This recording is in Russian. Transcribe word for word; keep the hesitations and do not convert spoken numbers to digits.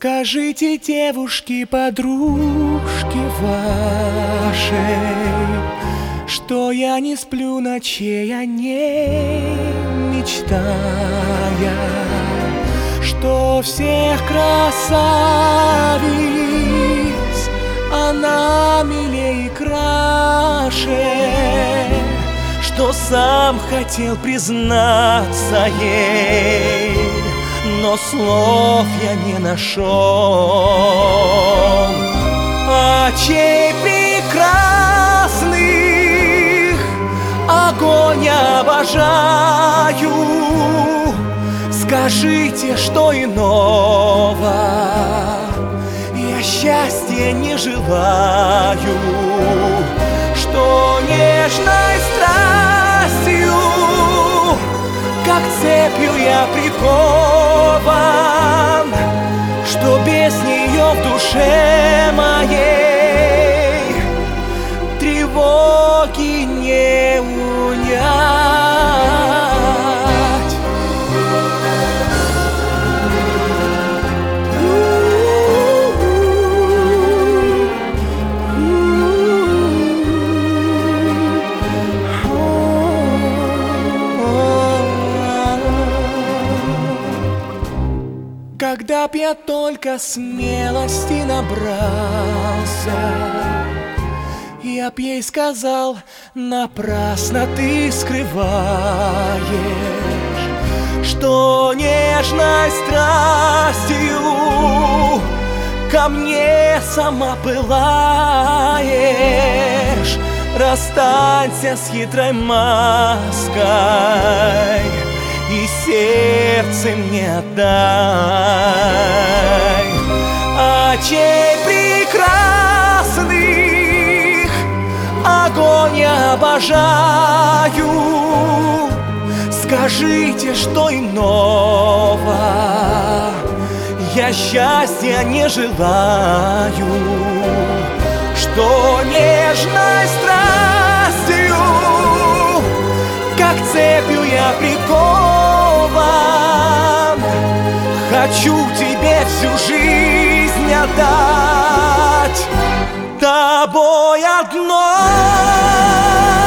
Скажите, девушки, подружки вашей, что я не сплю ночей, а не мечтая, что всех красавиц она милее и краше, что сам хотел признаться ей, но слов я не нашел. Очей прекрасных огонь обожаю. Скажите, что иного я счастья не желаю, что нежной страстью, как цепью я прикован, что без нее в душе моей тревоги не унять. Когда б я только смелости набрался, я б ей сказал: напрасно ты скрываешь, что нежной страстью ко мне сама пылаешь. Расстанься с хитрой маской и сердце мне отдай. Очей прекрасных огонь я обожаю. Скажите, что иного я счастья не желаю, что нежной страстью, как цепью я прикован, хочу тебе всю жизнь отдать тобой одной.